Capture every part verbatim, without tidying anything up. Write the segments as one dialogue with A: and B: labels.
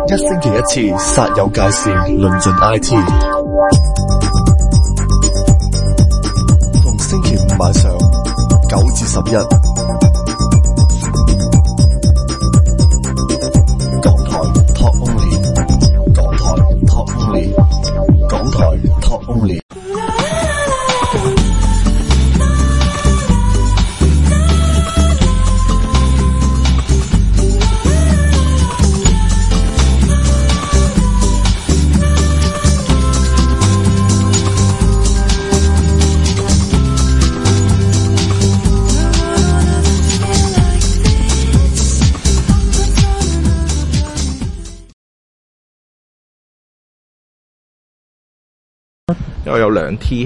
A: 一星期一次，煞有介事，論盡 I T。逢星期五晚上九至十一，港台 Talk Only， 港台 Talk Only， 港台 Talk Only。
B: 我有兩 T。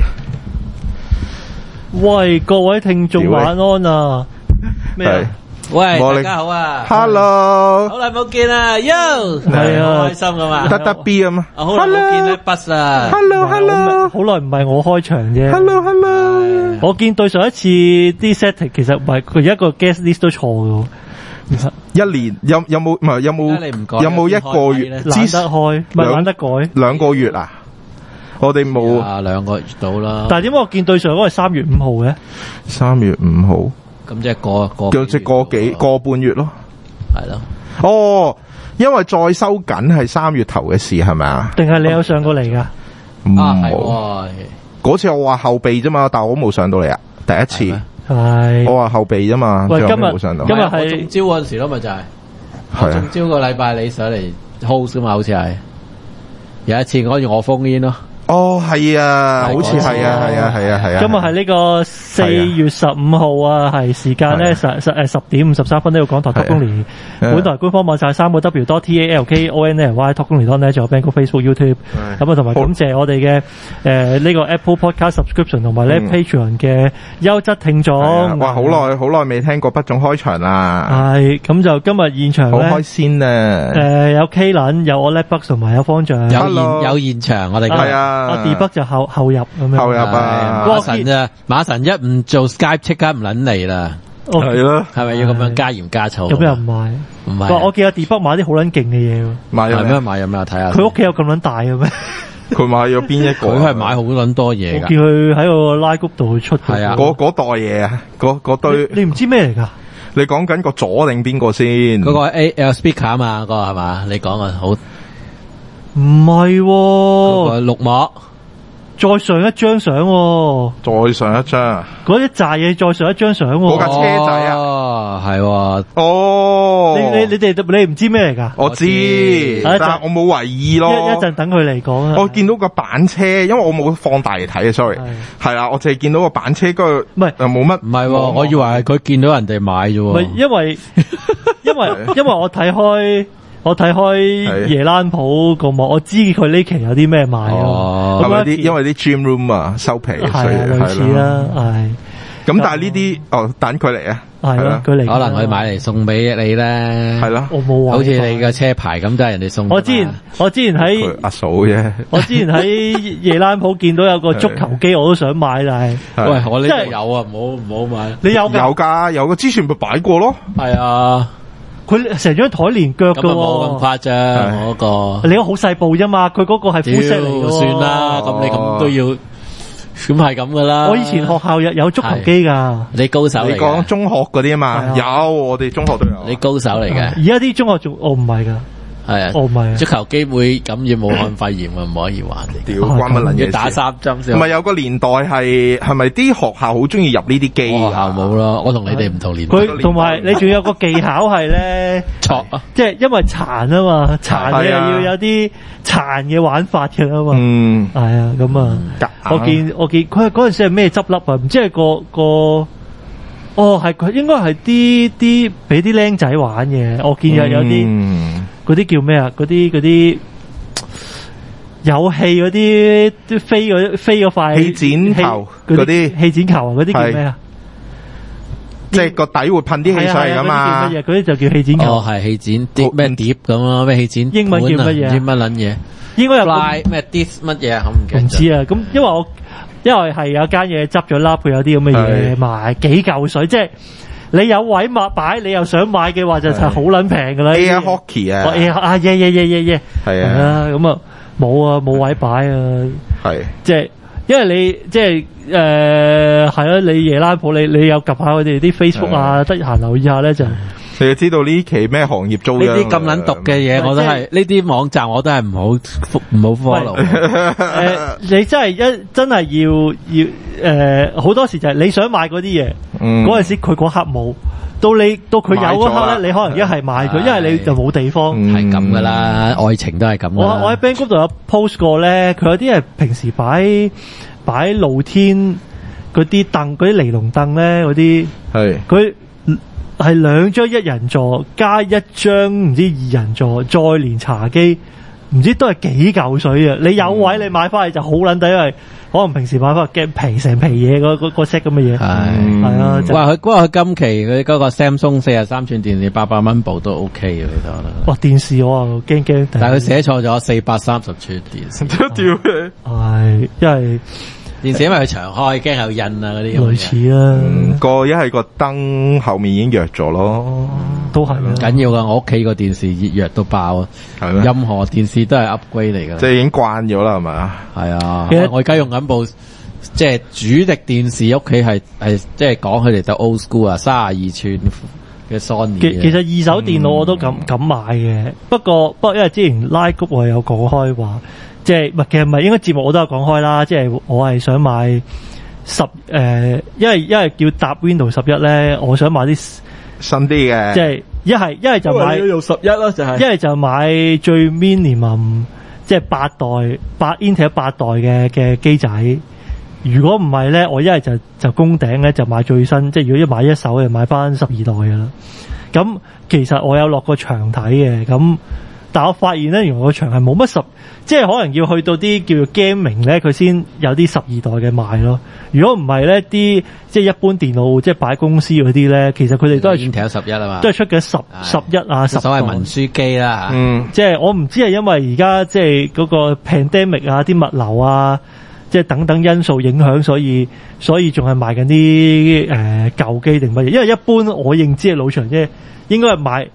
C: 喂，各位聽眾晚安啊！咩啊？
D: 喂，大家好啊
B: ！Hello，
D: 好耐冇見啦 ，Yo，
C: 係啊，
D: 開心噶嘛？
B: 得得 B 啊嘛！
D: 好耐冇見咧 ，Bus 啊
B: ！Hello，Hello，
C: 好耐唔係我開場啫。
B: Hello，Hello，
C: 我見對上一次啲 setting 其實唔係佢一個 guest list 都錯嘅。
B: 一年有有冇唔係有冇有冇一個月
C: 懶得開，唔係懶得改
B: 兩個月啊？我哋冇
D: 啊，兩個月到啦。
C: 但係點解我見對上嗰個係三月五號嘅？
B: 三月五號，
D: 咁即係過過
B: 叫即係過幾個半月咯。
D: 係咯。
B: 哦，因為再收緊係三月頭嘅事係咪啊？
C: 定係你有上過嚟噶？
D: 啊係。
B: 嗰次我話後備啫嘛，但係我冇上到嚟啊，第一次。
C: 係。
B: 我話後備啫嘛。
C: 喂，今日
B: 冇上到。
C: 今日係
D: 中招嗰陣時咯，咪就係。
B: 係。
D: 中招個禮拜你上嚟 host 嘛，好似係。有一次嗰次我封煙咯。
B: 哦，係啊，好似係啊，係啊，係啊，係啊。
C: 今日係呢個四月十五號啊，係時間咧十十誒十點五十三分呢個港台 Talk Only 本台官方網站三個 W 多 T A L K O N L Y Talk Only 咧，仲有 Bangkok Facebook YouTube 咁啊，同埋感謝我哋嘅誒呢個 Apple Podcast Subscription 同埋咧 Patreon 嘅優質聽眾。
B: 哇，好耐好耐未聽過不總開場啦。
C: 係咁就今日現場咧，
B: 好開心啊！
C: 誒有 K 倫，有我 Letbucks 同埋有方丈，
D: 有現有現場，我哋
B: 係啊。
C: 阿 D 北就後後入咁樣，
B: 後入啊！
D: 馬神啊，馬神一唔做 Skype 即刻唔撚嚟啦，
B: 係咯，
D: 係咪要咁樣加鹽加醋？
C: 咁又唔係，
D: 唔係。
C: 我見阿 D 北買啲好撚勁嘅嘢喎，
B: 買咗
D: 咩？買咗咩？睇下。
C: 佢屋企有咁撚大嘅咩？
B: 佢買咗邊一個？
D: 佢係買好撚多嘢㗎。
C: 我見佢喺個拉谷度出。
D: 係啊，
B: 嗰嗰袋嘢啊，嗰嗰堆。
C: 你唔知咩嚟㗎？
B: 你講緊個左定邊個先？
D: 嗰個 A L speaker 啊嘛，嗰個係嘛？你講啊，好。
C: 唔係喎，
D: 嗰個綠幕。
C: 再上一張相喎，
B: 再上一張，
C: 嗰一紮嘢再上一張相喎，
B: 嗰架車仔啊，
D: 哦，係喎，
B: 哦，
C: 你你你哋你唔知咩嚟㗎？
B: 我知，但係我冇為意咯。
C: 一一陣等佢嚟講啊。
B: 我見到個板車，因為我冇放大嚟睇啊 ，sorry，係啦，我淨係見到個板車，嗰個
C: 唔係
B: 又冇乜，
D: 唔係，我以為係佢見到人哋買啫喎。
C: 唔係，因為因為因為我睇開。我睇開夜蘭鋪個幕，我知佢呢期有啲咩賣咯。
B: 係咪啲因為啲 gym room 啊收皮，
C: 係啊，類似啦，係。
B: 咁但係呢啲哦等佢嚟啊，
C: 係咯，佢嚟。
D: 可能佢買嚟送俾你咧，
B: 係咯。
C: 我冇話。
D: 好似你個車牌咁，都係人哋送。
C: 我之前我之前喺
B: 阿嫂啫。
C: 我之前喺夜蘭鋪見到有個足球機，我都想買，但係
D: 喂，我呢度有啊，唔好唔好買。
C: 你有㗎？
B: 有㗎，有個之前咪擺過咯。
D: 係啊。
C: 佢成張台連腳㗎喎，
D: 冇咁誇張嗰個。
C: 你嗰個好細部啫嘛，佢嗰個係 full set 嚟㗎喎。
D: 算啦，咁你咁都要，咁係咁噶啦。
C: 我以前學校有有足球機㗎。
D: 你高手嚟嘅。
B: 你講中學嗰啲啊嘛？有，我哋中學都有。
D: 你高手嚟嘅。
C: 而家啲中學仲，我唔係㗎。
D: 係啊，
C: 哦唔係，
D: 足球機會感染武漢肺炎啊，唔可以玩嚟。
B: 屌，關乜撚嘢？
D: 要打三針先。
B: 唔係有個年代係係咪啲學校好中意入呢啲機？
D: 學校冇咯，我同你哋唔同年代。
C: 佢同埋你仲有個技巧係咧，
D: 錯啊！
C: 即係因為殘啊嘛，殘你又要有啲殘嘅玩法嘅啊嘛。
B: 嗯，
C: 係啊，咁啊，我見我見佢嗰陣時係咩執笠啊？唔知係個個，哦係佢應該係啲啲俾啲僆仔玩嘅。我見有有啲。嗰啲叫咩啊？嗰啲嗰啲有氣嗰啲啲飛嗰飛嗰塊
B: 氣剪球嗰啲
C: 氣剪球啊？嗰啲叫咩啊？
B: 即係個底會噴啲氣上嚟噶嘛？
C: 嗰啲叫乜嘢？嗰啲就叫氣剪球。
D: 哦，係氣剪碟咩碟咁咯？咩氣剪？
C: 英文叫乜嘢？
D: 唔知乜撚嘢？
C: 應該有
D: 拉咩 dis 乜嘢？我唔記得。
C: 唔知啊。咁因為我因為係有間嘢執咗笠，佢有啲咁嘅嘢賣幾嚿水，即係。 你有位買擺，你又想買嘅話就係好撚平噶啦。
B: Air Hockey 啊，
C: 哦 Air 啊耶耶耶耶耶，
B: 係啊，
C: 咁啊冇啊冇位擺啊，
B: 係
C: 即係因為你即係誒係啊，你夜拉鋪你你有 𥄫 下佢哋啲 Facebook 啊，得閒留意下咧就。
B: 你要知道呢期咩行業遭殃？
D: 呢啲咁撚毒嘅嘢，我都係呢啲網站我都係唔好唔好 follow。
C: 誒，你真係一真係要要誒，好多時就係你想買嗰啲嘢，嗰陣時佢嗰刻冇，到你到佢有嗰刻咧，你可能一係買咗，因為你就冇地方。
D: 係咁噶啦，愛情都係咁。
C: 我我喺 Band Group 度有 post 過咧，佢有啲係平時擺擺露天嗰啲凳，嗰啲尼龍凳咧，嗰啲
B: 係
C: 佢。係兩張一人座加一張唔知二人座，再連茶几，唔知都係幾嚿水啊！你有位你買翻嚟就好撚抵，因為可能平時買翻嘅皮成皮嘢嗰嗰嗰 set 咁嘅嘢，係係啊！
D: 哇！佢嗰個佢今期佢嗰個 Samsung 四十三寸電視八百蚊部都 OK 嘅，其實我覺得。
C: 哇！電視我啊驚驚，
D: 但係佢寫錯咗四百三十寸電視，
B: 都屌嘅。
C: 係因為。
D: 電視因為佢長開，驚有印啊嗰啲。
C: 類似啦，
B: 個一係個燈後面已經弱咗咯，
C: 都係啦。
D: 緊要噶，我屋企個電視熱弱到爆啊！
B: 係咩？
D: 任何電視都係 upgrade 嚟噶，
B: 即係已經慣咗啦，係咪啊？
D: 係啊，我而家用緊部即係主力電視，屋企係係即係講佢哋就 old school 啊，三十二寸嘅 Sony。
C: 其其實二手電腦我都敢敢買嘅，不過不過因為之前拉谷我有講開話。即係唔係，其實唔係應該節目我都有講開啦。即係我係想買十誒、呃，因為因為叫搭 Windows 十一咧，我想買啲
B: 新啲嘅。
C: 即係一係一係就買
D: 用十一咯，就係一
C: 係就買最 minimum，即係八代八 Intel 八代嘅嘅機仔。如果唔係咧，我一係就就攻頂咧，就買最新。即係如果一買一手就買翻十二代噶啦。咁其實我有落過場睇嘅咁。但我發現咧，原來個場係冇乜十，即係可能要去到啲叫做 gaming 咧，佢先有啲十二代嘅賣咯。如果唔係咧，啲即係一般電腦即係擺公司嗰啲咧，其實佢哋都係
D: Intel 十一啊嘛，
C: 都係出嘅十十一啊十。
D: 所謂文書機啦，
B: 嗯，
C: 即係我唔知係因為而家即係嗰個 pandemic 啊，啲物流啊，即係等等因素影響，所以所以仲係賣緊啲誒舊機定乜嘢？因為一般我認知嘅老場即係。應該係買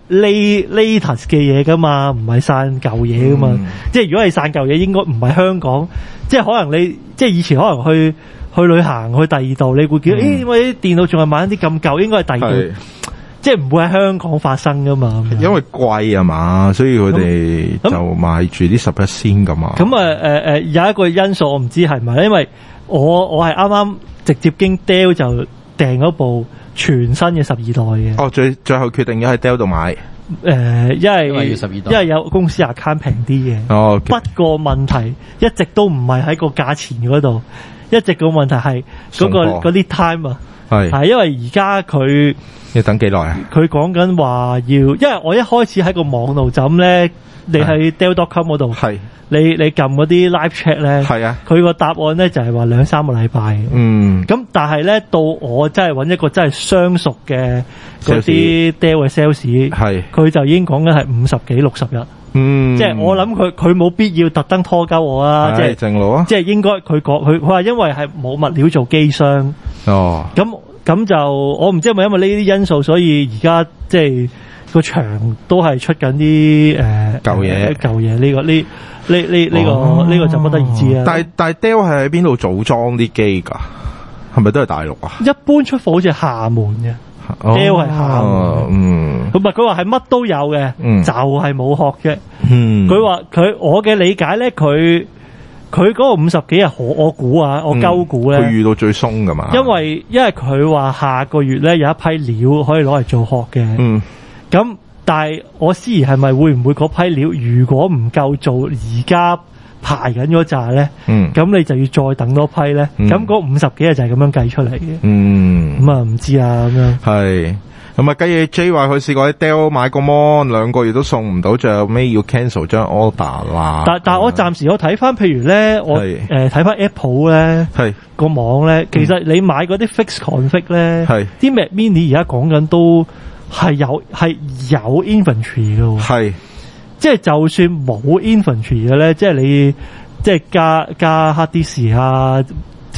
C: latest 嘅嘢噶嘛，唔係散舊嘢噶嘛。嗯、即係如果係散舊嘢，應該唔係香港。即係可能你即係以前可能去去旅行去第二度，你會見到誒點解啲電腦仲係買啲咁舊？應該係第二度，即係唔會喺香港發生噶嘛。
B: 因為貴啊嘛，所以佢哋就買住啲十一先噶嘛。
C: 咁啊誒誒有一個因素我唔知係咪，因為我我係啱啱直接經 Dell 就訂咗部。全新嘅十二代嘅。
B: 哦，最最後決定咗喺 Dell 度買。
C: 誒、呃，因為
D: 因為要十二代，
C: 因為有公司 account 平啲嘅。
B: 哦。
C: 不過問題一直都唔係喺個價錢嗰度，一直個問題係嗰、嗰個嗰啲 time 啊。係。係因為而家佢
B: 要等幾耐啊？
C: 佢講緊話要，因為我一開始喺個網度就咁咧，你喺 Dell dot com 嗰度。係。你你撳嗰啲 live chat 咧，係啊，佢個答案咧就係話兩三個禮拜。嗯，咁但係咧到我真係揾一個真係相熟嘅嗰啲 Dell 嘅 sales，係，佢就已經講緊係五十幾六十日。嗯，即係我諗佢佢冇必要特登拖鳩我啊，即係正路啊，即係應該佢講佢佢話因為係冇物料做機箱。哦，咁咁就我唔知係咪因為呢啲因素，所以而家即係個場都係出緊啲誒舊嘢舊嘢呢個呢。呢呢呢個呢個就不得而知啊！
B: 但係但係 Dell 係喺邊度組裝啲機㗎？係咪都係大陸啊？
C: 一般出貨好似係廈門嘅 Dell 係廈門。嗯，咁啊佢話係乜都有嘅，嗯、就係冇殼啫。嗯，佢話佢我嘅理解咧，佢佢嗰個五十幾日我我估啊，我鳩估咧，
B: 佢、嗯、遇到最鬆㗎嘛？
C: 因為因為佢話下個月咧有一批料可以攞嚟做殼嘅。嗯，咁。但係我思疑係咪會唔會嗰批料如果唔夠做而家排緊嗰扎咧，咁、嗯、你就要再等多批咧，咁嗰五十幾日就係咁樣計出嚟嘅。嗯，咁啊唔知啊咁樣。係，咁啊雞嘢 J 話佢試過喺 Dell 買個 mon 兩個月都送唔到，最後尾要 cancel 張 order 啦。但但係我暫時我睇翻，譬如咧我誒睇翻 Apple 咧，係個網咧，其實你買嗰啲 fix config 咧，係啲 Mac Mini 而家講緊都。係有係有 inventory 嘅，係即係就算冇 inventory 嘅咧，即係你即係加加 hard disk 啊，即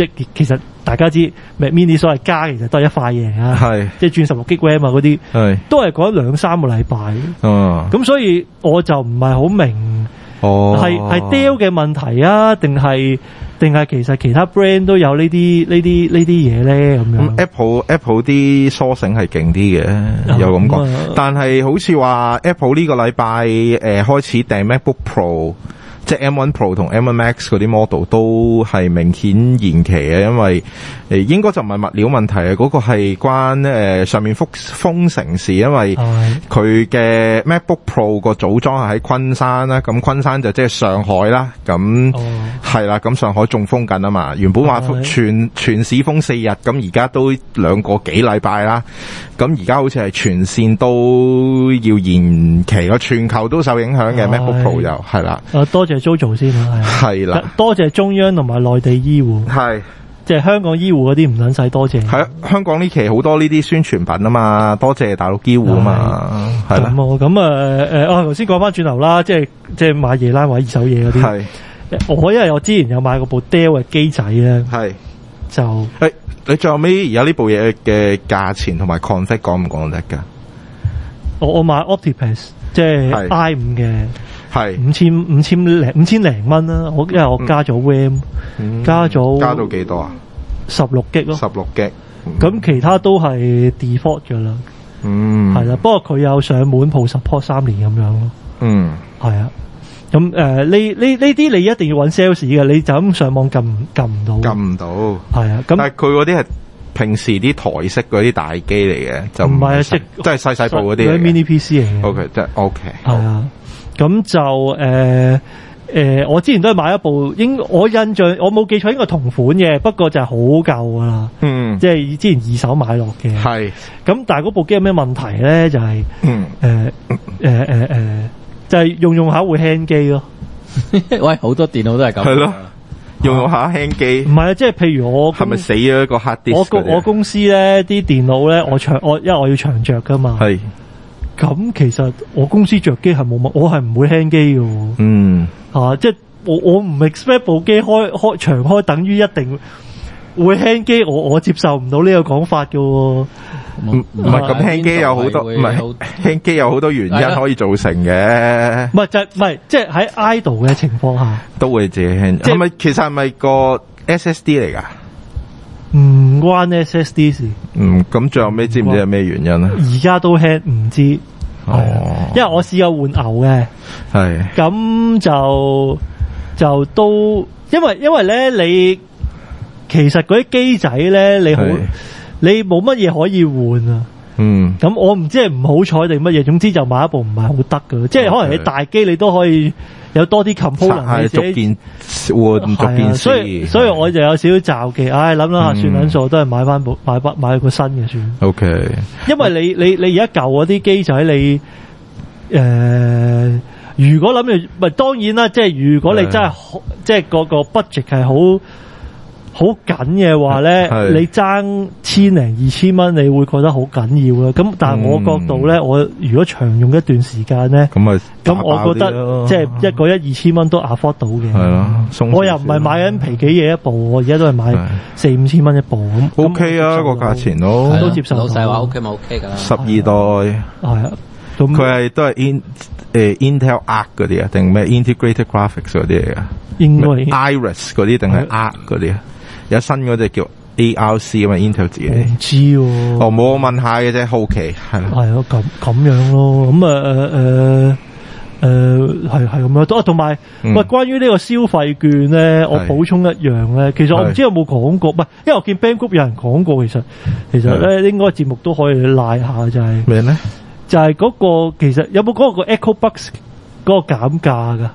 C: 即係其實大家知 Mac Mini 所謂加其實都係一塊嘢啊，
B: 係
C: 即係轉十六 G RAM 啊嗰啲，
B: 係
C: 都係講兩三個禮拜。
B: 嗯，
C: 咁所以我就唔係好明，
B: 哦，
C: 係係 Dell 嘅問題啊，定係定係其實其他 brand 都有呢啲呢啲呢啲嘢咧咁樣。
B: 咁 Apple Apple 啲疏醒係勁啲嘅，有咁講。但係好似話 Apple 呢個禮拜誒開始訂 MacBook Pro。即係 M 一 Pro 同 M 一 Max 嗰啲 model 都係明顯延期嘅，因為誒應該就唔係物料問題啊，嗰、那個係關誒、呃、上面封封城事，因為佢嘅 MacBook Pro 個組裝係喺昆山啦，咁昆山就即係上海啦，咁係啦，咁上海仲封緊啊嘛，原本話全全市封四日，咁而家都兩個幾禮拜啦，咁而家好似係全線都要延期，個全球都受影響嘅 MacBook Pro 又係啦。
C: 啊，多謝 JoJo 先啦，係啦，多謝中央同埋內地醫護，係即係香港醫護嗰啲唔撚使多謝。係
B: 香港呢期好多呢啲宣傳品啊嘛，多謝大陸醫護啊嘛，係啦。咁
C: 咁啊誒，我頭先講翻轉頭啦，即係即係買夜啦或者二手嘢嗰啲。係我因為我之前有買過部 Dell 嘅機仔咧，係就誒，你最後尾而家呢部嘢嘅價錢同埋 config 講唔講得㗎？我我買 Optimus 即係 I 五嘅。係五千五千零五千零蚊啦，我因為我加咗 RAM，、嗯、加咗加到幾多啊？十六 G 咯，十六 G，咁其他都係 default 噶啦，嗯，係啦，不過佢有上門鋪 support 三年咁樣咯，嗯，係啊，咁誒呢呢呢啲你一定要揾 sales 嘅，你就咁上網撳撳唔到，撳唔到，係啊，咁但係佢嗰啲係平時啲台式嗰啲大機嚟嘅，就唔係啊，即即係細細部嗰啲 mini P C 嚟嘅 ，OK， 即係 OK，係啊。咁就誒誒、呃呃，我之前都係買一部，應我印象我冇記錯應該同款嘅，不過就係好舊噶啦，嗯，即係之前二手買落嘅，係。咁但係嗰部機有咩問題咧？就係誒誒誒誒，就係、是、用用下會 hang 機咯。喂，好多電腦都係咁。係咯，用用下 hang 機。唔係啊，即係譬如我係咪死咗一個 hard disk？我公我公司咧啲電腦咧，我長我因為我要長着噶嘛。係。咁其實我公司着機係冇乜，我係唔會 hang 機嘅。嗯，啊，即係我我唔 expect 部機開開長開等於一定會 hang 機，我我接受唔到呢個講法嘅。唔唔係咁 hang 機有好多，唔係 hang 機有好多原因可以造成嘅。唔係就唔係即係喺 idle 嘅情況下都會自己 hang。係咪其實係咪個 S S D 嚟㗎？唔關 S S D 事。嗯，咁最後尾知唔知係咩原因咧？而家都 hang 唔知。哦，因為我試過換牛嘅，係咁就就都，因為因為咧你其實嗰啲機仔咧你好你冇乜嘢可以換啊。嗯，咁我唔知係唔好彩定乜嘢，總之就買一部唔係好得㗎，即係可能你大機你都可以有多啲 component 你自己換逐件，所以所以我就有少少罩忌，唉諗諗下算撚數，都係買翻部買翻買個新嘅算。O K， 因為你你你而家舊嗰啲機仔你誒、呃，如果諗住咪當然啦，即係如果你真係即係嗰個 budget 係好好緊嘅話咧，你爭千零二千蚊，你會覺得好緊要啦。咁但係我角度咧、嗯，我如果長用一段時間咧，咁咁我覺得即係一個一二千蚊都 afford 到嘅。係咯，我又唔係買緊皮幾嘢一部，我而家都係買四五千蚊一部咁。O K 啊，個價錢都都接受到。老細話 O K 咪 O K 噶啦。十二代係啊，佢係都係 in 誒 Intel Arc 嗰啲啊，定咩 Integrated Graphics 嗰啲嚟噶？應該 Iris 嗰啲定係 Arc 嗰啲啊？有新嗰隻叫 A R C 啊嘛 ，Intel 自己唔知喎。哦，冇我問下嘅啫，好奇係。係咯，咁咁樣咯，咁啊誒誒誒係係咁樣。啊，同埋喂，關於呢個消費券咧，我補充一樣咧，其實我唔知有冇講過，唔係，因為我見 Band Group 有人講過，其實其實咧應該節目都可以賴下，就係咩咧？就係嗰個其實有冇講過個 EchoBox 嗰個減價噶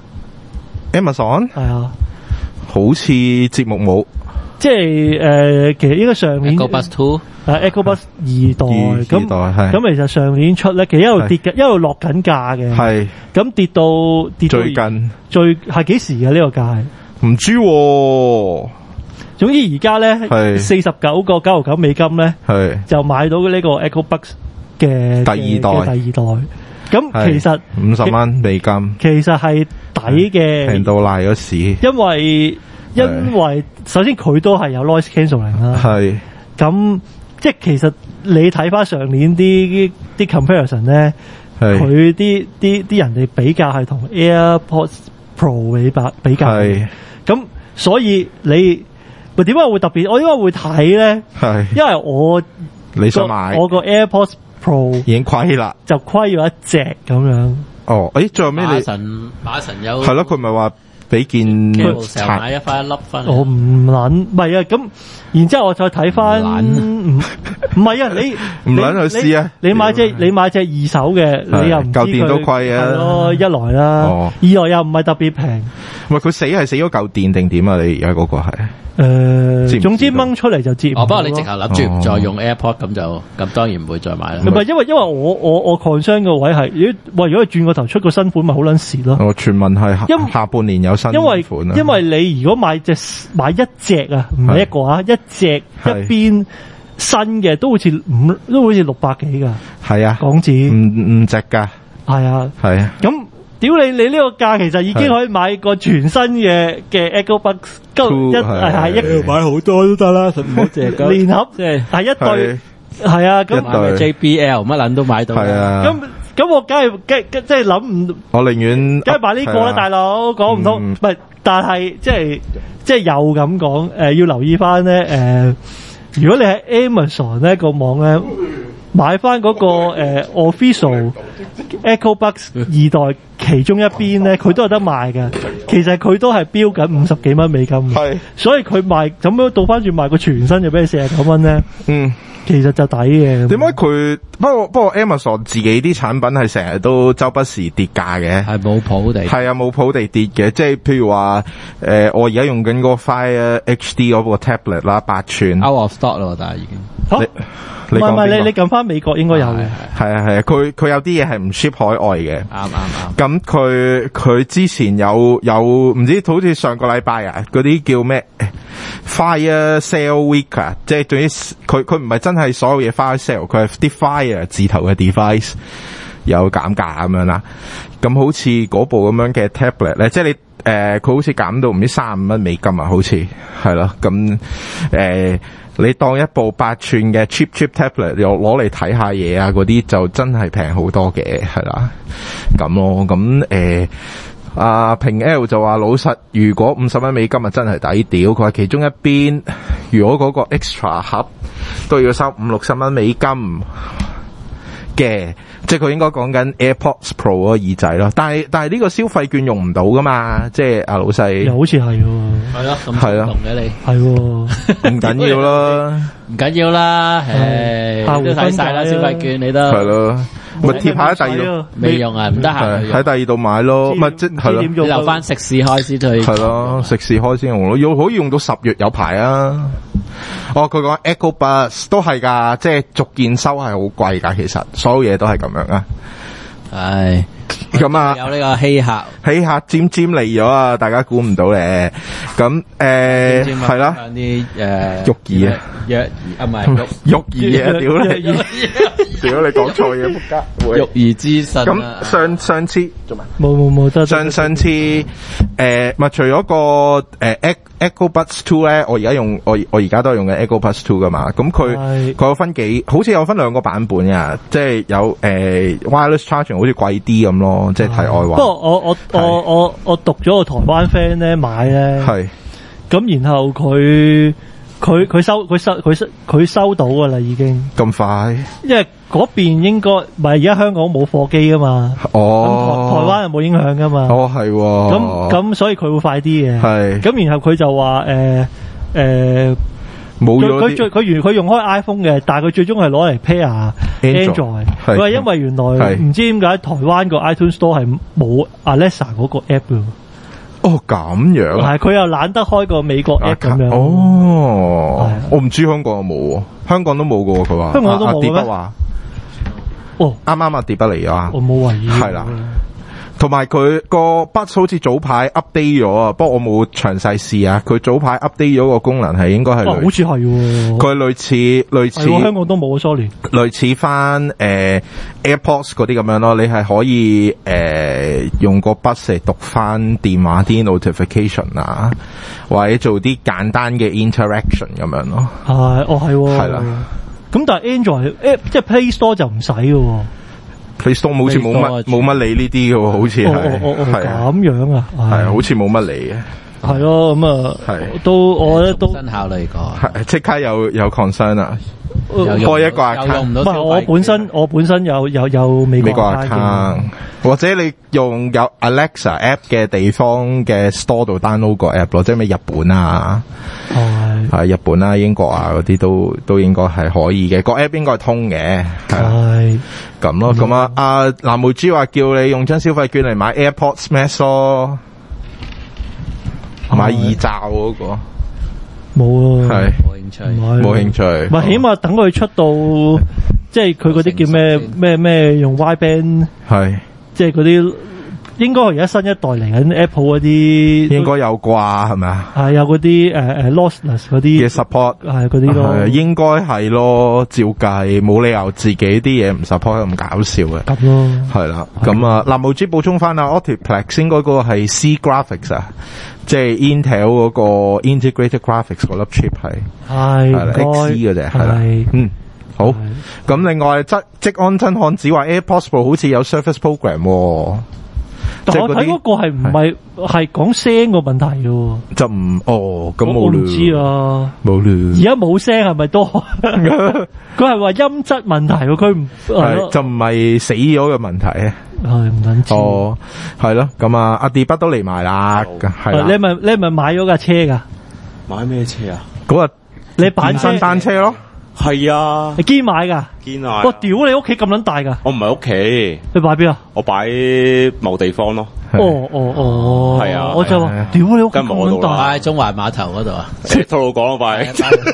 C: ？Amazon 係啊，好似節目冇。即係誒、呃，其實應該上年 EchoBox Two， 啊 EchoBox 二代咁，咁其實上年出咧，其實一路跌嘅，一路落緊價嘅，係咁跌到跌到最近最係幾時嘅呢個價係？唔知、啊，總之而家咧四十九個九毫九美金咧，係就買到呢個 EchoBox 嘅第二代，第二代。咁其實五十蚊美金，其實係抵嘅，平到賴咗屎，因為。 因為首先佢都係有 noise cancelling 啦。
B: 係。
C: 咁即係其實你睇翻上年啲啲 comparison 咧，佢啲啲啲人哋比較係同 AirPods Pro 比較比較。係。咁所以你喂點解會特別？我點解會睇咧？係。因為我
B: 你想買
C: 我個 AirPods Pro
B: 已經虧啦，
C: 就虧咗一隻咁樣。
B: 哦，誒，最後尾你
D: 馬神馬神有
B: 係咯，佢咪話俾件
D: 成買一翻一粒分。
C: 我唔撚，唔係啊，咁然之後我再睇翻，唔唔係啊，你唔
B: 撚去試啊？
C: 你買隻你買隻二手嘅，你又唔知佢
B: 舊電都貴啊。
C: 係咯，一來啦，
B: 哦、
C: 二來又唔係特別平。
B: 喂，佢死係死咗舊電定點啊？你而家嗰個係？
C: 誒、呃，總之掹出嚟就接唔到。
D: 哦，不過你直頭諗住唔再用 AirPod 咁就咁當然唔會再買啦。
C: 唔係因為因為我我我 concern 個位係，如果喂如果佢轉個頭出個新款咪好撚蝕咯。
B: 我傳聞係下半年有新款啊。
C: 因為因為你如果買隻買一隻啊，唔係一個啊，一隻一邊新嘅都好似五都好似六百幾㗎。係啊，港紙
B: 唔唔值㗎。係
C: 啊，
B: 係啊。
C: 咁屌你！你呢個價其實已經可以買個全新嘅嘅 Echo Buds，一係係一
D: 買好多都得啦，唔好淨係
C: 聯合即係係一對係啊，咁
D: 買 J B L 乜撚都買到。
B: 係啊，
C: 咁咁我梗係梗即係諗唔，
B: 我寧願
C: 梗係買呢個啦，大佬講唔通。唔係，但係即係即係又咁講誒，要留意翻咧誒，如果你喺 Amazon 咧個網咧。買翻嗰、那個誒、呃、official Echo Buds 二代其中一邊咧，佢都有得賣嘅。其實佢都係標緊五十幾蚊美金，係，所以佢賣咁樣倒翻轉賣個全新就俾你四十九蚊咧。嗯，其實就抵嘅。點解
B: 佢不過不過 Amazon 自己啲產品係成日都周不時跌價嘅，
D: 係冇譜地，
B: 係啊冇譜地跌嘅。即係譬如話誒、呃，我而家用緊嗰個 Fire H D 嗰個 tablet 啦，八寸
D: out of stock 咯，但係已經。
C: 好唔係唔係，你你撳翻美國應該有嘅。
B: 係啊係啊，佢佢有啲嘢係唔 ship 海外嘅。
D: 啱啱啱。
B: 咁佢佢之前有有唔知好似上個禮拜啊，嗰啲叫咩 Fire Sale Week 啊，即係總之佢佢唔係真係所有嘢 Fire Sale， 佢係啲 Fire 字頭嘅 device 有減價咁樣啦。咁好似嗰部咁樣嘅 tablet 咧，即係你誒佢、呃、好似減到唔知三十五蚊美金啊，好似係咯。咁誒。你當一部八寸嘅 cheap cheap tablet 又攞嚟睇下嘢啊，嗰啲就真係平好多嘅，係啦，咁咯，咁誒，阿平 L 就話老實，如果五十蚊美金啊真係抵屌，佢話其中一邊如果嗰個 extra 盒都要收五六十蚊美金嘅。即係佢應該講緊 AirPods Pro 嗰個耳仔咯，但係但係呢個消費券用唔到噶嘛，即係阿老細
C: 又好似係喎，
D: 係咯，咁係咯，嘅你
C: 係喎，
B: 唔緊要啦，
D: 唔緊要啦，誒都睇晒啦，消費券你都
B: 係咯，咪貼下喺第二度
D: 未用啊，唔得閒
B: 喺第二度買咯，咪即係咯，
D: 你留翻食肆開先去，
B: 係咯，食肆開先用咯，要可以用到十月有排啊。哦，佢講 Echo Buds 都係㗎，即係逐件收係好貴㗎，其實所有嘢都係咁樣啊。
D: 係
B: 咁啊，
D: 有呢個稀客，
B: 稀客尖尖嚟咗啊！大家估唔到咧。咁誒係啦，
D: 啲誒
B: 育兒啊，
D: 育啊唔係育
B: 育兒啊！屌你，屌你講錯嘢，仆街！
D: 育兒之神。
B: 咁上上次做咩？
C: 冇冇冇得。
B: 上上次誒，咪除咗個誒 Echo Buds Two 咧，我而家用我我而家都係用嘅 Echo Buds Two 噶嘛。咁佢佢有分幾，好似有分兩個版本啊，即係有誒 wireless charging 好似貴啲咁咯，即係題外話。不
C: 過我我我我我讀咗個台灣 friend 咧買咧，係咁然後佢佢佢收佢收佢收佢收到噶啦已經。咁快？因為嗰邊應該唔係而家香港冇貨機噶嘛。哦。台台灣又冇影響噶嘛。
B: 哦係。
C: 咁咁所以佢會快啲嘅。係。咁然後佢就話誒誒。冇咗佢最佢原佢用開 iPhone 嘅，但係佢最終係攞嚟 pair Android。佢話因為原來唔知點解台灣個 iTunes Store 係冇 Alexa 嗰個 app 嘅。哦，咁樣。係佢又懶得開個美國 app 咁樣。哦，我唔知香港有冇，香港都冇嘅佢話。香港都冇咩？話哦，啱啱阿碟不嚟咗啊！我冇懷疑。係啦。
B: 同埋佢個 Buds 好似早排 update 咗啊，不過我冇詳細試啊。佢早排 update 咗個功能係應該係類，
C: 好似係喎。
B: 佢類似類似
C: 香港都冇啊 ，sorry。
B: 類似翻誒、呃、AirPods 嗰啲咁樣咯，你係可以誒、呃、用個 Buds 嚟讀翻電話啲 notification 啊，或者做啲簡單嘅 interaction 咁樣咯。
C: 係，哦係喎。
B: 係啦。
C: 咁但係 Android 誒即係 Play Store 就唔使嘅喎。
B: Play Store 好似冇乜冇乜理呢啲嘅喎，好似係
C: 係咁樣啊，
B: 係好似冇乜理嘅。
C: 係咯，咁啊，都我覺得都
D: 新考慮過，
B: 即刻有有 concern 啊！開一個 account，
C: 唔係我本身我本身有有有美國
B: account，或者你用有 Alexa app 嘅地方嘅 store 度 download 個 app 咯，即係咩日本啊，係係日本啊、英國啊嗰啲都都應該係可以嘅，個 app 應該係通嘅，係咁咯。咁啊，阿藍莓豬話叫你用張消費券嚟買 AirPods Max 咯，買耳罩嗰個。
C: 冇啊，
B: 係
D: 冇興趣，
B: 冇興趣。
C: 唔係，起碼等佢出到，即係佢嗰啲叫咩咩咩用 wideband，係，即係嗰啲應該係而家新一代嚟緊 Apple 嗰啲，應該有啩係咪啊？係有嗰啲誒誒 lossless 嗰啲嘅 support，係嗰啲咯，應該係咯，照計冇理由自己啲嘢唔 support 咁搞笑嘅。咁咯，係啦。咁啊，嗱，無知補充翻啊 ，Optiplex 應該嗰個係 C Graphics 啊。即係 Intel 嗰個 Integrated Graphics 嗰粒 chip 係係啦 X C 嘅啫，係啦，嗯，好。咁另外，即即安真漢子話 AirPods Pro 好似有 Surface Program，但我睇嗰個係唔係係講聲個問題嘅，就唔哦咁冇唔知啊，冇而家冇聲係咪都？佢係話音質問題，佢唔係就唔係死咗嘅問題啊。係唔撚知哦，係咯，咁啊，阿 D 筆都嚟埋啦，係啦。你係咪你係咪買咗架車噶？買咩車啊？嗰日你板身單車咯，係啊，你堅買噶？堅買。我屌你屋企咁撚大噶？我唔係屋企，你擺邊啊？我擺某地方咯。哦哦哦，係啊，我就話屌你屋企咁撚大，擺喺中環碼頭嗰度啊？套路講咯，擺。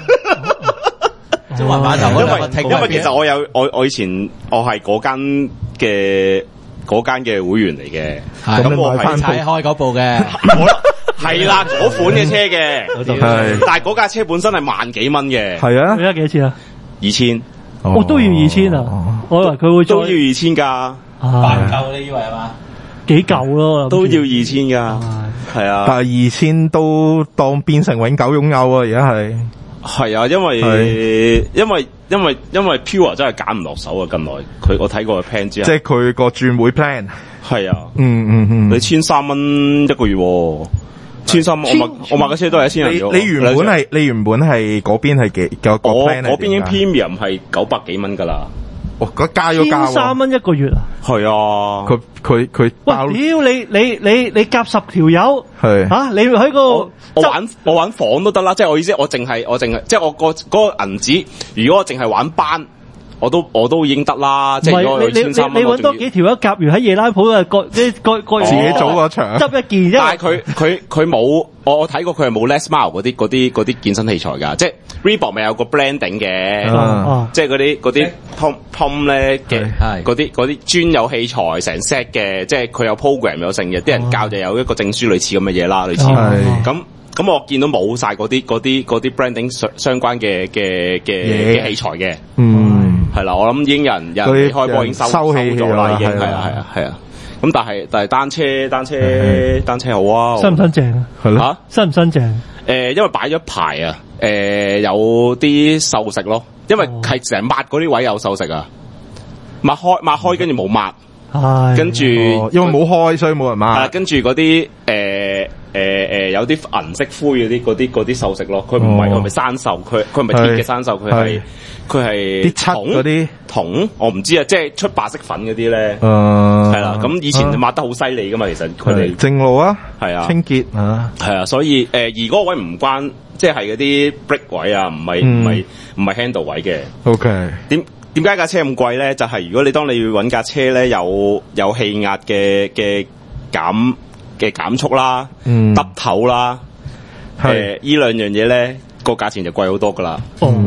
C: 中環碼頭嗰度，因為其實我有我我以前我係嗰間嘅。嗰間嘅會員嚟嘅，咁我係踩開嗰部嘅，係啦，嗰款嘅車嘅，但係嗰架車本身係萬幾蚊嘅，係啊，而家幾多錢啊？二千，我都要二千啊！我以為佢會都要二千噶，八嚿你以為係嘛？幾嚿咯，都要二千噶，係啊，但係二千都當變成永久擁有啊！而家係。係啊，因為因為因為因為 Pure 真係揀唔落手啊！近來佢我睇過個 plan 之後，即係佢個轉會 plan 係啊，嗯嗯嗯，你千三蚊一個月，千三蚊我買我買架車都係一千人咗。你原本係你原本係嗰邊係幾個個 plan 嗰邊已經 Premium 係九百幾蚊噶啦。哦，嗰加咗加千三蚊一個月啊！係啊，佢佢佢包。喂，屌你你你你夾十條友係吓？你喺個我玩我玩房都得啦，即係我意思，我淨係我淨係即係我個嗰個銀紙，如果我淨係玩班。我都我都已經得啦，即係如果你你你你揾多幾條一夾完喺夜拉鋪啊，各即各各自己組個場，執一件。但係佢佢佢冇，我我睇過佢係冇 Les Mills 嗰啲嗰啲嗰啲健身器材㗎，即係 Reebok 咪有個 branding 嘅，即係嗰啲嗰啲 pump pump 咧嘅，嗰啲嗰啲專有器材成 set 嘅，即係佢有 program 有成嘅，啲人教就有一個證書類似咁嘅嘢啦，類似咁。咁我見到冇晒嗰啲嗰啲嗰啲 branding 相相關嘅嘅嘅嘅器材嘅，嗯，係啦，我諗已經有人有人開波已經收收咗啦，已經係啊係啊係啊。咁但係但係單車單車單車好啊，新唔新淨啊？係咯，新唔新淨？誒，因為擺咗牌啊，誒有啲鏽蝕咯，因為係成日抹嗰啲位有鏽蝕啊，抹開抹開跟住冇抹，係跟住因為冇開所以冇人抹，係跟住嗰啲誒。誒誒、呃，有啲銀色灰嗰啲嗰啲嗰啲鏽蝕咯，佢唔係佢唔係生鏽，佢佢唔係鐵嘅生鏽，佢係佢係啲漆嗰啲銅，我唔知啊，即係出白色粉嗰啲咧，係啦，咁以前抹得好犀利噶嘛，其實佢哋正路啊，係啊，清潔啊，係啊，所以誒、呃、而嗰個位唔關，即係嗰啲 brake 位啊，唔係唔係唔係 handle 位嘅 ，OK，點點解架車咁貴咧？就係、是、如果你當你要揾架車咧，有有氣壓嘅嘅減。嘅減速啦，嗯，耷頭啦，誒，呢兩樣嘢咧個價錢就貴好多噶啦，哦，係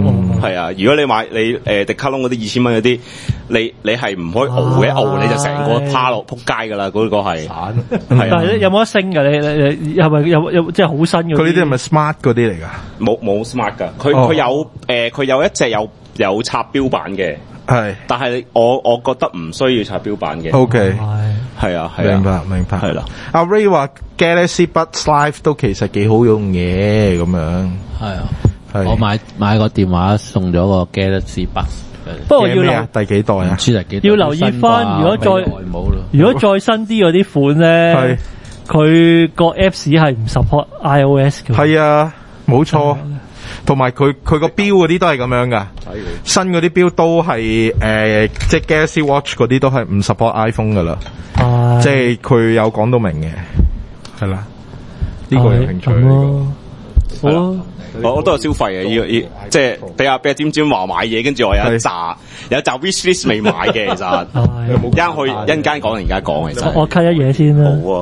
E: 係啊，如果你買你誒迪卡龍嗰啲二千蚊嗰啲，你你係唔可以熬嘅，熬你就成個趴落撲街㗎啦，嗰個係。
C: 但係有冇得升㗎？你你你係咪有有即係好新嘅？
B: 佢呢啲係咪 smart 嗰啲嚟㗎？
E: 冇冇 smart 㗎，佢佢有誒佢有一隻有有插標板嘅。係，但係我我覺得唔需要插標板嘅。
B: O K，
E: 係啊，係啊，
B: 明白明白，
E: 係啦。
B: 阿 Ray 話 Galaxy Buds Live 都其實幾好用嘅，咁樣。
D: 係啊，我買買個電話送咗個 Galaxy Buds。
C: 不過要留
B: 第幾代啊？
D: 唔知第幾代。
C: 要留意翻，如果再如果再新啲嗰啲款咧，佢個 Apps 係唔 support iOS 嘅。
B: 係啊，冇錯。同埋佢佢個錶嗰啲都係咁樣噶，新嗰啲錶都係誒、呃，即係 Galaxy Watch 嗰啲都係唔 support iPhone 噶啦，即係佢有講到明嘅，係啦，呢、這個有興趣呢個，
E: 好，我我都有消費嘅，要要即係俾阿俾阿尖尖話買嘢，跟住我有一紮有一紮 wish list 未買嘅，其實，一陣去一陣間講，而家講其實，
C: 我 cut 一嘢先啦。好啊。